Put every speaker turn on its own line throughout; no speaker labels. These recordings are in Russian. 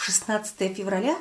16 февраля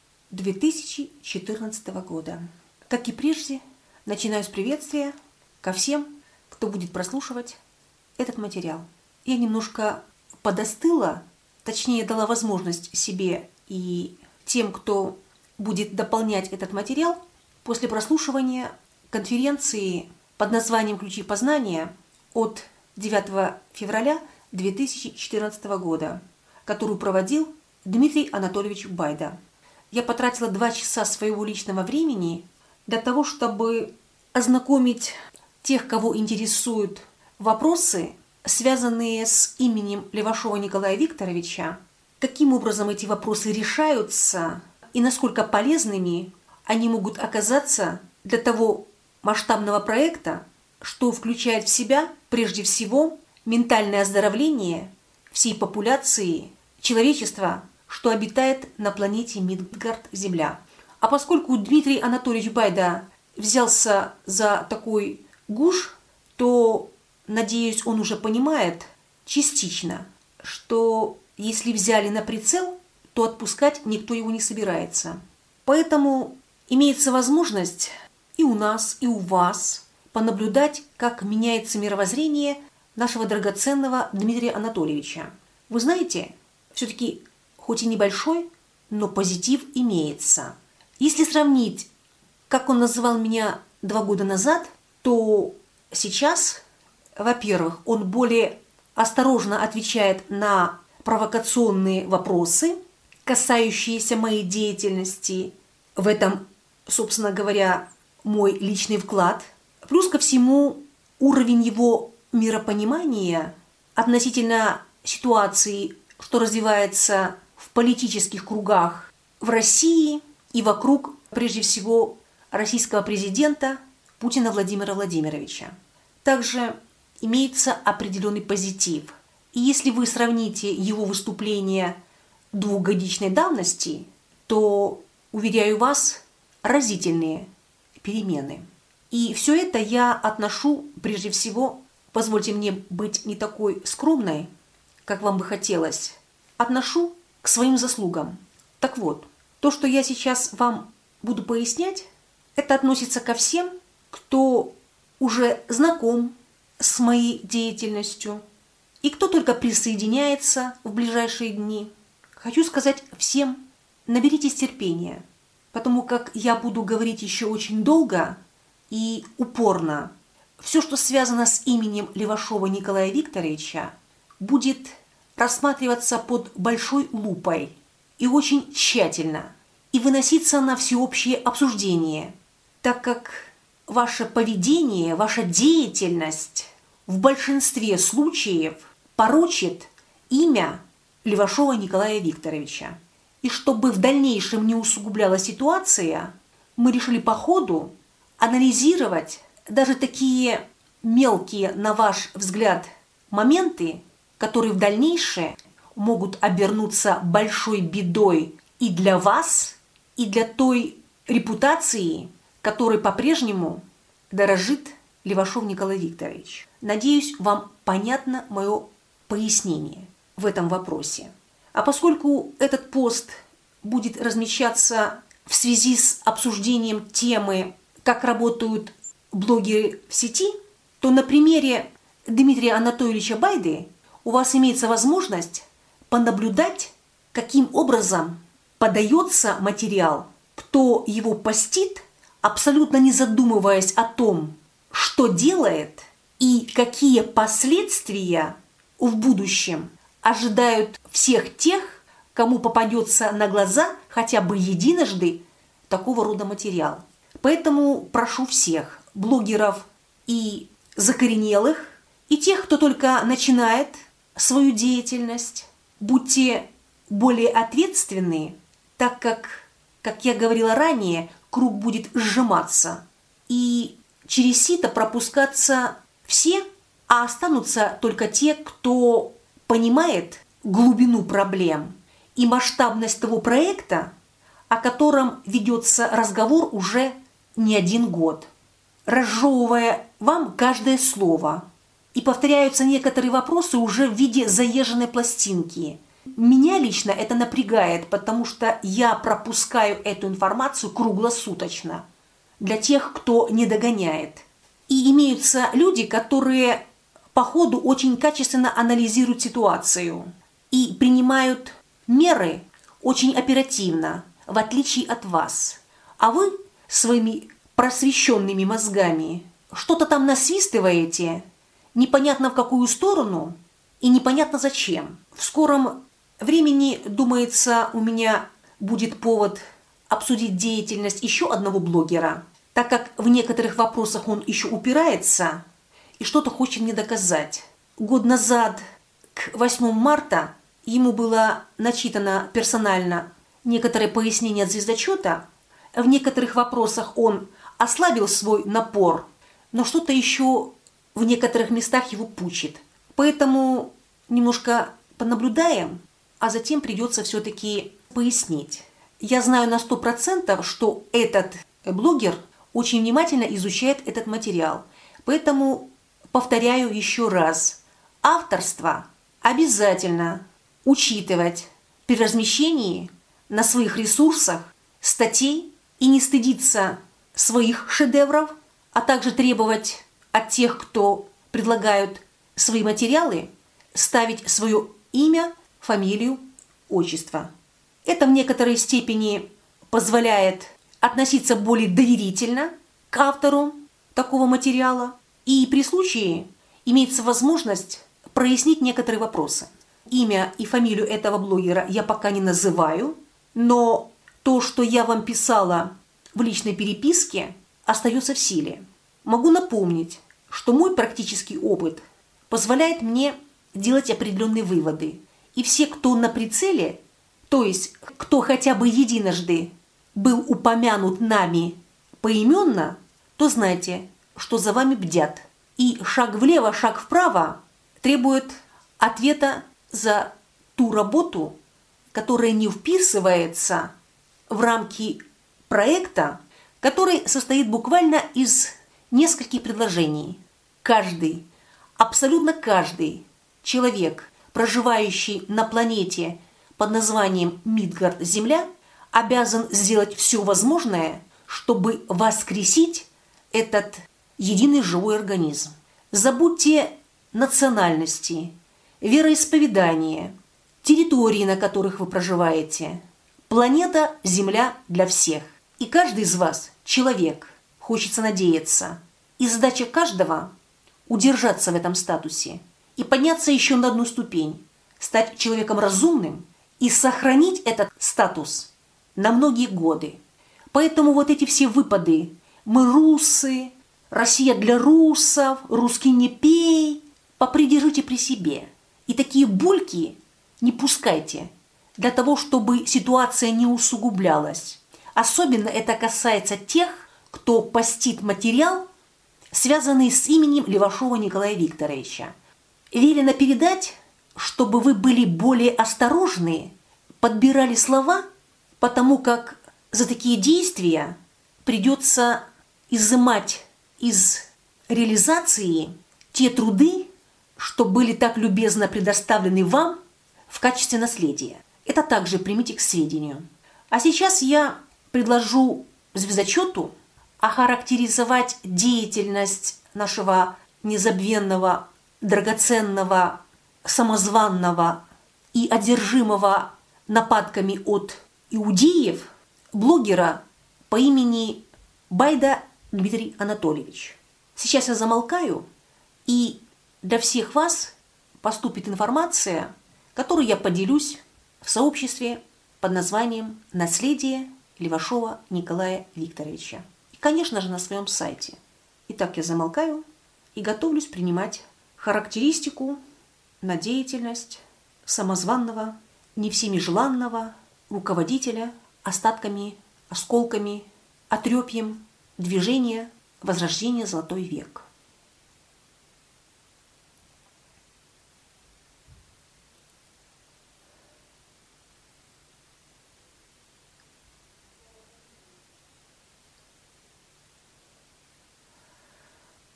2014 года. Как и прежде, начинаю с приветствия ко всем, кто будет прослушивать этот материал. Я немножко подостыла, точнее дала возможность себе и тем, кто будет дополнять этот материал, после прослушивания конференции под названием «Ключи познания» от 9 февраля 2014 года, которую проводил Дмитрий Анатольевич Байда. Я потратила 2 часа своего личного времени для того, чтобы ознакомить тех, кого интересуют вопросы, связанные с именем Левашова Николая Викторовича, каким образом эти вопросы решаются и насколько полезными они могут оказаться для того масштабного проекта, что включает в себя, прежде всего, ментальное оздоровление всей популяции человечества, что обитает на планете Мидгард-Земля. А поскольку Дмитрий Анатольевич Байда взялся за такой гуж, то, надеюсь, он уже понимает частично, что если взяли на прицел, то отпускать никто его не собирается. Поэтому имеется возможность и у нас, и у вас понаблюдать, как меняется мировоззрение нашего драгоценного Дмитрия Анатольевича. Вы знаете, все-таки хоть и небольшой, но позитив имеется. Если сравнить, как он называл меня 2 года назад, то сейчас, во-первых, он более осторожно отвечает на провокационные вопросы, касающиеся моей деятельности. В этом, собственно говоря, мой личный вклад. Плюс ко всему, уровень его миропонимания относительно ситуации, что развивается в политических кругах в России и вокруг, прежде всего, российского президента Путина Владимира Владимировича. Также имеется определенный позитив. И если вы сравните его выступление 2-годичной давности, то, уверяю вас, разительные перемены. И все это я отношу, прежде всего, позвольте мне быть не такой скромной, как вам бы хотелось, отношу к своим заслугам. Так вот, то, что я сейчас вам буду пояснять, это относится ко всем, кто уже знаком с моей деятельностью и кто только присоединяется в ближайшие дни. Хочу сказать всем, наберитесь терпения, потому как я буду говорить еще очень долго и упорно. Все, что связано с именем Левашова Николая Викторовича, будет рассматриваться под большой лупой и очень тщательно, и выноситься на всеобщее обсуждение, так как ваше поведение, ваша деятельность в большинстве случаев порочит имя Левашова Николая Викторовича. И чтобы в дальнейшем не усугубляла ситуация, мы решили по ходу анализировать даже такие мелкие, на ваш взгляд, моменты, которые в дальнейшем могут обернуться большой бедой и для вас, и для той репутации, которой по-прежнему дорожит Левашов Николай Викторович. Надеюсь, вам понятно мое пояснение в этом вопросе. А поскольку этот пост будет размещаться в связи с обсуждением темы «Как работают блогеры в сети», то на примере Дмитрия Анатольевича Байды у вас имеется возможность понаблюдать, каким образом подается материал, кто его постит, абсолютно не задумываясь о том, что делает и какие последствия в будущем ожидают всех тех, кому попадется на глаза хотя бы единожды такого рода материал. Поэтому прошу всех блогеров и закоренелых, и тех, кто только начинает свою деятельность, будьте более ответственны, так как я говорила ранее, круг будет сжиматься, и через сито пропускаться все, а останутся только те, кто понимает глубину проблем и масштабность того проекта, о котором ведется разговор уже не 1 год, разжевывая вам каждое слово. И повторяются некоторые вопросы уже в виде заезженной пластинки. Меня лично это напрягает, потому что я пропускаю эту информацию круглосуточно для тех, кто не догоняет. И имеются люди, которые по ходу очень качественно анализируют ситуацию и принимают меры очень оперативно, в отличие от вас. А вы своими просвещенными мозгами что-то там насвистываете, непонятно в какую сторону и непонятно зачем. В скором времени, думается, у меня будет повод обсудить деятельность еще одного блогера, так как в некоторых вопросах он еще упирается и что-то хочет мне доказать. Год назад, к 8 марта, ему было начитано персонально некоторые пояснения от звездочета. В некоторых вопросах он ослабил свой напор, но что-то еще в некоторых местах его пучит. Поэтому немножко понаблюдаем, а затем придется все-таки пояснить. Я знаю на 100%, что этот блогер очень внимательно изучает этот материал. Поэтому повторяю еще раз. Авторство обязательно учитывать при размещении на своих ресурсах статей и не стыдиться своих шедевров, а также требовать от тех, кто предлагают свои материалы, ставить свое имя, фамилию, отчество. Это в некоторой степени позволяет относиться более доверительно к автору такого материала, и при случае имеется возможность прояснить некоторые вопросы. Имя и фамилию этого блогера я пока не называю, но то, что я вам писала в личной переписке, остается в силе. Могу напомнить, что мой практический опыт позволяет мне делать определенные выводы. И все, кто на прицеле, то есть кто хотя бы единожды был упомянут нами поименно, то знайте, что за вами бдят. И шаг влево, шаг вправо требует ответа за ту работу, которая не вписывается в рамки проекта, который состоит буквально из нескольких предложений. Каждый, абсолютно каждый человек, проживающий на планете под названием Мидгард-Земля, обязан сделать все возможное, чтобы воскресить этот единый живой организм. Забудьте национальности, вероисповедание, территории, на которых вы проживаете. Планета Земля для всех. И каждый из вас человек, хочется надеяться. И задача каждого – удержаться в этом статусе и подняться еще на одну ступень, стать человеком разумным и сохранить этот статус на многие годы. Поэтому вот эти все выпады «мы русы», «Россия для русов», «русский не пей» попридержите при себе. И такие бульки не пускайте для того, чтобы ситуация не усугублялась. Особенно это касается тех, кто постит материал, связанный с именем Левашова Николая Викторовича. Велено передать, чтобы вы были более осторожны, подбирали слова, потому как за такие действия придется изымать из реализации те труды, что были так любезно предоставлены вам в качестве наследия. Это также примите к сведению. А сейчас я предложу звездочету охарактеризовать деятельность нашего незабвенного, драгоценного, самозванного и одержимого нападками от иудеев блогера по имени Байда Дмитрий Анатольевич. Сейчас я замолкаю, и для всех вас поступит информация, которую я поделюсь в сообществе под названием «Наследие Левашова Николая Викторовича». И, конечно же, на своем сайте. Итак, я замолкаю и готовлюсь принимать характеристику на деятельность самозванного, не всеми желанного руководителя остатками, осколками, отрепьем движения возрождения «Золотой век».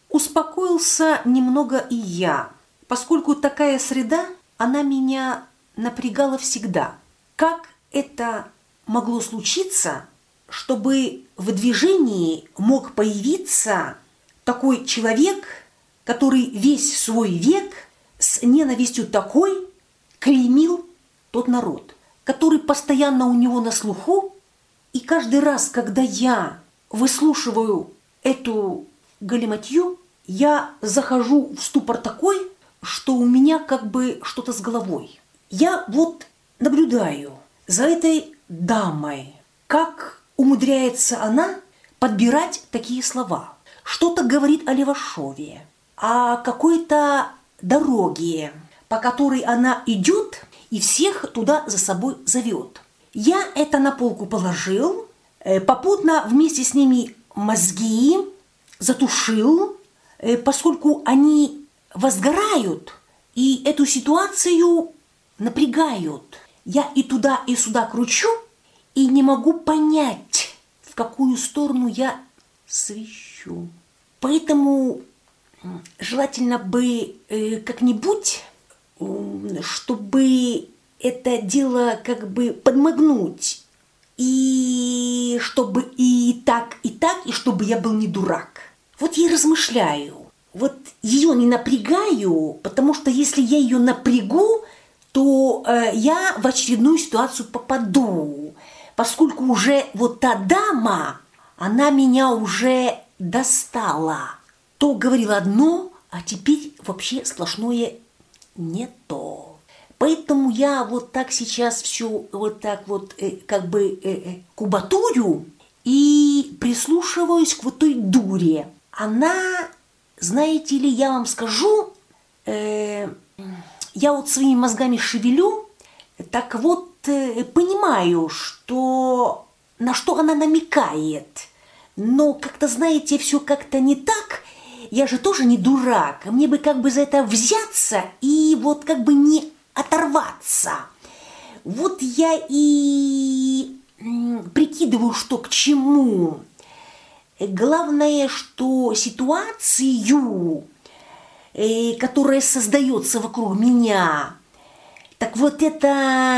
Успокоился немного и я, поскольку такая среда, она меня напрягало всегда. Как это могло случиться, чтобы в движении мог появиться такой человек, который весь свой век с ненавистью такой клеймил тот народ, который постоянно у него на слуху, и каждый раз, когда я выслушиваю эту галиматью, я захожу в ступор такой, что у меня как бы что-то с головой. Я вот наблюдаю за этой дамой, как умудряется она подбирать такие слова. Что-то говорит о Левашове, о какой-то дороге, по которой она идет и всех туда за собой зовет. Я это на полку положил, попутно вместе с ними мозги затушил, поскольку они возгорают и эту ситуацию напрягают. Я и туда, и сюда кручу, и не могу понять, в какую сторону я свищу. Поэтому желательно бы как-нибудь, чтобы это дело как бы подмигнуть, и чтобы и так, и чтобы я был не дурак. Вот я размышляю, вот ее не напрягаю, потому что если я ее напрягу, то я в очередную ситуацию попаду, поскольку уже вот та дама, она меня уже достала. То говорила одно, а теперь вообще сплошное не то. Поэтому я вот так сейчас все вот так вот как бы кубатурю и прислушиваюсь к вот той дуре. Она, знаете ли, я вам скажу, я вот своими мозгами шевелю, так вот понимаю, что на что она намекает. Но как-то, знаете, все как-то не так. Я же тоже не дурак. Мне бы как бы за это взяться и вот как бы не оторваться. Вот я и прикидываю, что к чему. Главное, что ситуацию, которая создается вокруг меня, так вот это,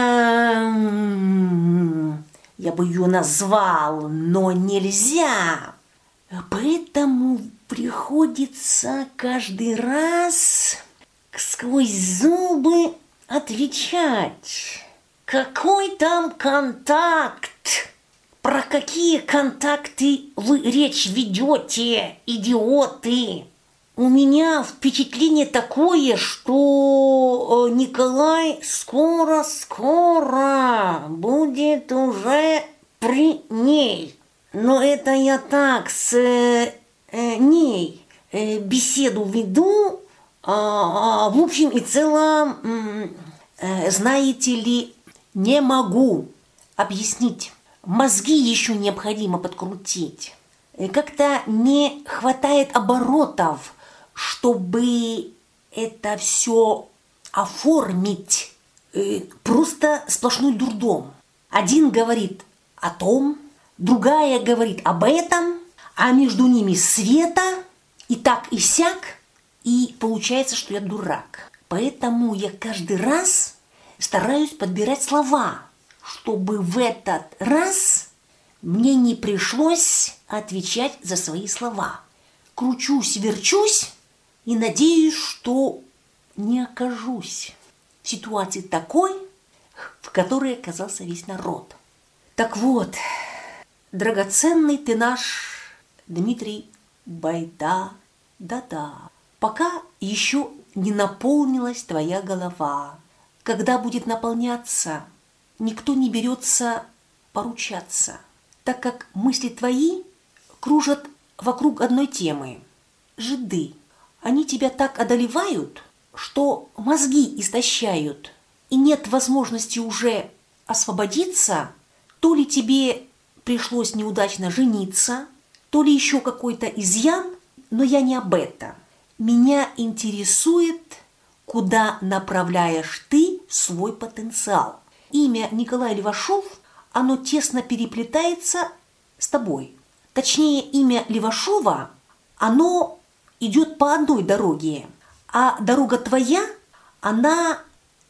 я бы ее назвал, но нельзя. Поэтому приходится каждый раз сквозь зубы отвечать. Какой там контакт? Про какие контакты вы речь ведете, идиоты? У меня впечатление такое, что Николай скоро будет уже при ней. Но это я так с ней беседу веду. В общем и целом, знаете ли, не могу объяснить. Мозги еще необходимо подкрутить. Как-то не хватает оборотов, чтобы это все оформить. Просто сплошной дурдом. Один говорит о том, другая говорит об этом, а между ними света, и так, и сяк, и получается, что я дурак. Поэтому я каждый раз стараюсь подбирать слова, чтобы в этот раз мне не пришлось отвечать за свои слова. Кручусь, верчусь и надеюсь, что не окажусь в ситуации такой, в которой оказался весь народ. Так вот, драгоценный ты наш Дмитрий Байда, да-да, пока еще не наполнилась твоя голова. Когда будет наполняться, никто не берется поручаться, так как мысли твои кружат вокруг одной темы – жиды. Они тебя так одолевают, что мозги истощают, и нет возможности уже освободиться. То ли тебе пришлось неудачно жениться, то ли еще какой-то изъян, но я не об этом. Меня интересует, куда направляешь ты свой потенциал. Имя Николай Левашов, оно тесно переплетается с тобой. Точнее, имя Левашова, оно идет по одной дороге, а дорога твоя, она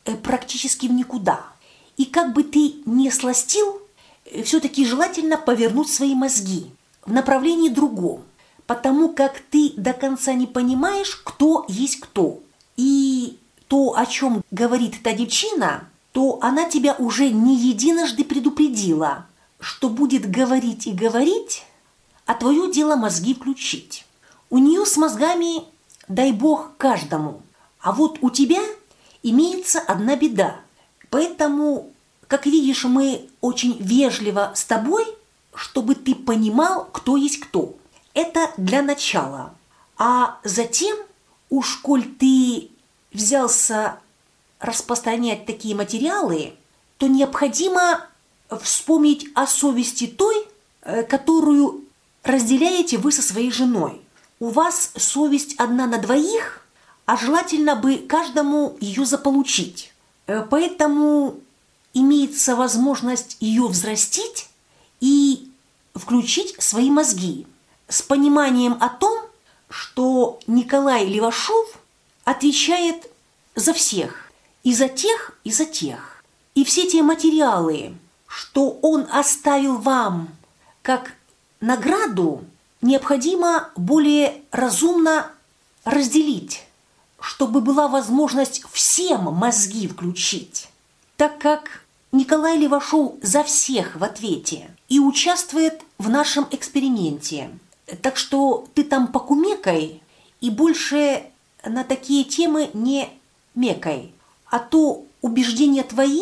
практически в никуда. И как бы ты ни сластил, все-таки желательно повернуть свои мозги в направлении другом, потому как ты до конца не понимаешь, кто есть кто. И то, о чем говорит та девчина, то она тебя уже не единожды предупредила, что будет говорить и говорить, а твое дело мозги включить. У нее с мозгами, дай бог, каждому. А вот у тебя имеется одна беда. Поэтому, как видишь, мы очень вежливо с тобой, чтобы ты понимал, кто есть кто. Это для начала. А затем, уж коль ты взялся распространять такие материалы, то необходимо вспомнить о совести той, которую разделяете вы со своей женой. У вас совесть одна на двоих, а желательно бы каждому ее заполучить. Поэтому имеется возможность ее взрастить и включить свои мозги с пониманием о том, что Николай Левашов отвечает за всех, и за тех, и за тех. И все те материалы, что он оставил вам как награду, необходимо более разумно разделить, чтобы была возможность всем мозги включить, так как Николай Левашов за всех в ответе и участвует в нашем эксперименте. Так что ты там покумекай и больше на такие темы не мекай, а то убеждения твои,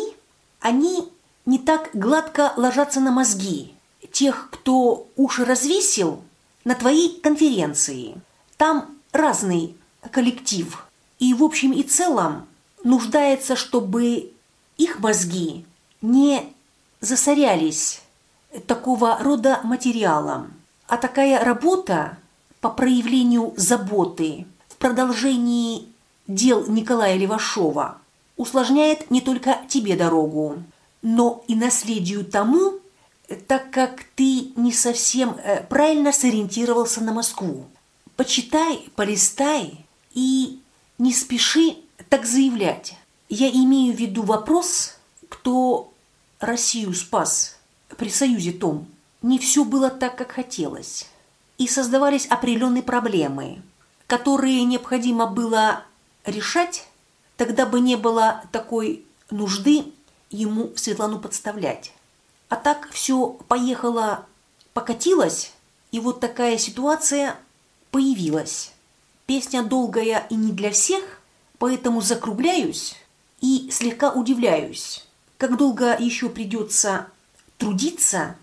они не так гладко ложатся на мозги тех, кто уши развесил на твоей конференции. Там разный коллектив, и в общем и целом нуждается, чтобы их мозги не засорялись такого рода материалом. А такая работа по проявлению заботы в продолжении дел Николая Левашова усложняет не только тебе дорогу, но и наследию тому, так как ты не совсем правильно сориентировался на Москву. Почитай, полистай и не спеши так заявлять. Я имею в виду вопрос, кто Россию спас при Союзе том. Не все было так, как хотелось. И создавались определенные проблемы, которые необходимо было решать, тогда бы не было такой нужды ему Светлану подставлять. А так все поехало, покатилось, и вот такая ситуация появилась. Песня долгая и не для всех, поэтому закругляюсь и слегка удивляюсь, как долго еще придется трудиться,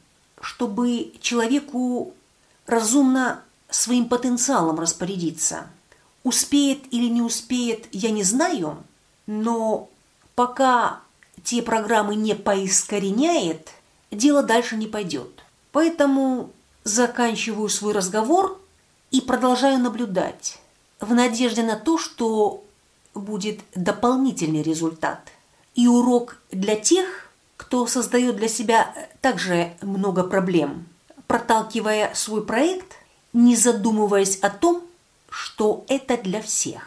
чтобы человеку разумно своим потенциалом распорядиться. Успеет или не успеет, я не знаю, но пока те программы не поискореняет, дело дальше не пойдет. Поэтому заканчиваю свой разговор и продолжаю наблюдать, в надежде на то, что будет дополнительный результат и урок для тех, кто создает для себя также много проблем, проталкивая свой проект, не задумываясь о том, что это для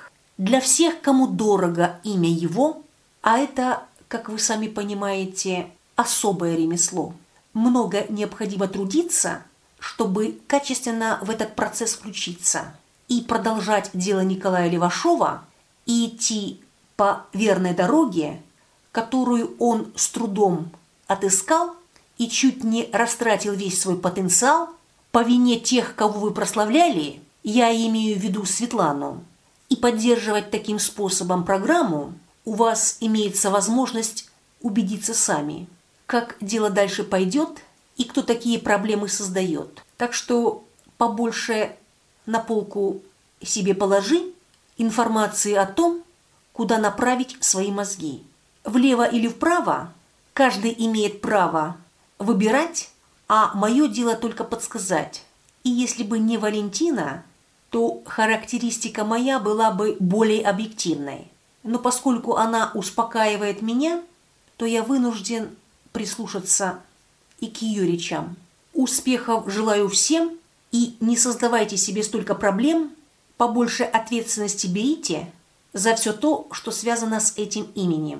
всех, кому дорого имя его, а это, как вы сами понимаете, особое ремесло. Много необходимо трудиться, чтобы качественно в этот процесс включиться и продолжать дело Николая Левашова и идти по верной дороге, которую он с трудом отыскал и чуть не растратил весь свой потенциал по вине тех, кого вы прославляли, я имею в виду Светлану, и поддерживать таким способом программу у вас имеется возможность убедиться сами, как дело дальше пойдет и кто такие проблемы создает. Так что побольше на полку себе положи информации о том, куда направить свои мозги. Влево или вправо каждый имеет право выбирать, а мое дело только подсказать. И если бы не Валентина, то характеристика моя была бы более объективной. Но поскольку она успокаивает меня, то я вынужден прислушаться и к ее речам. Успехов желаю всем, и не создавайте себе столько проблем, побольше ответственности берите за все то, что связано с этим именем.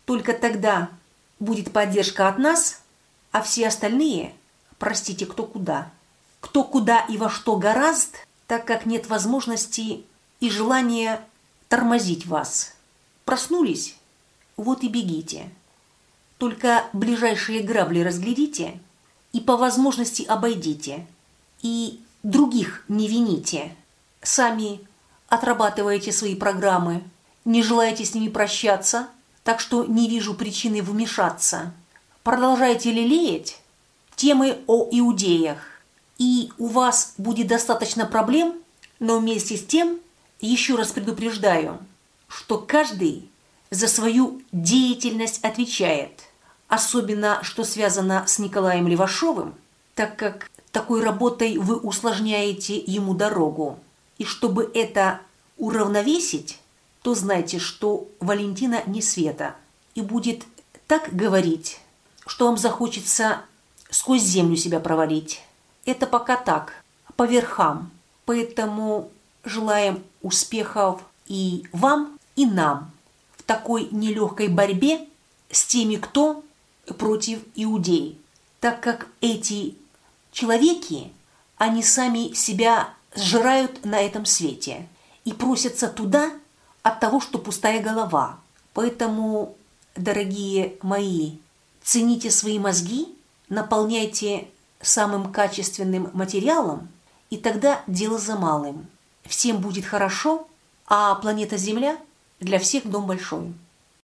Только тогда будет поддержка от нас, а все остальные, простите, кто куда. Кто куда и во что горазд, так как нет возможности и желания тормозить вас. Проснулись? Вот и бегите. Только ближайшие грабли разглядите и по возможности обойдите. И других не вините. Сами отрабатываете свои программы, не желаете с ними прощаться, так что не вижу причины вмешаться. Продолжайте лелеять темы о иудеях, и у вас будет достаточно проблем, но вместе с тем еще раз предупреждаю, что каждый за свою деятельность отвечает, особенно что связано с Николаем Левашовым, так как такой работой вы усложняете ему дорогу. И чтобы это уравновесить, то знайте, что Валентина не Света и будет так говорить, что вам захочется сквозь землю себя провалить. Это пока так, по верхам. Поэтому желаем успехов и вам, и нам в такой нелегкой борьбе с теми, кто против иудей. Так как эти человеки, они сами себя сжирают на этом свете и просятся туда от того, что пустая голова. Поэтому, дорогие мои, цените свои мозги, наполняйте самым качественным материалом, и тогда дело за малым. Всем будет хорошо, а планета Земля для всех дом большой.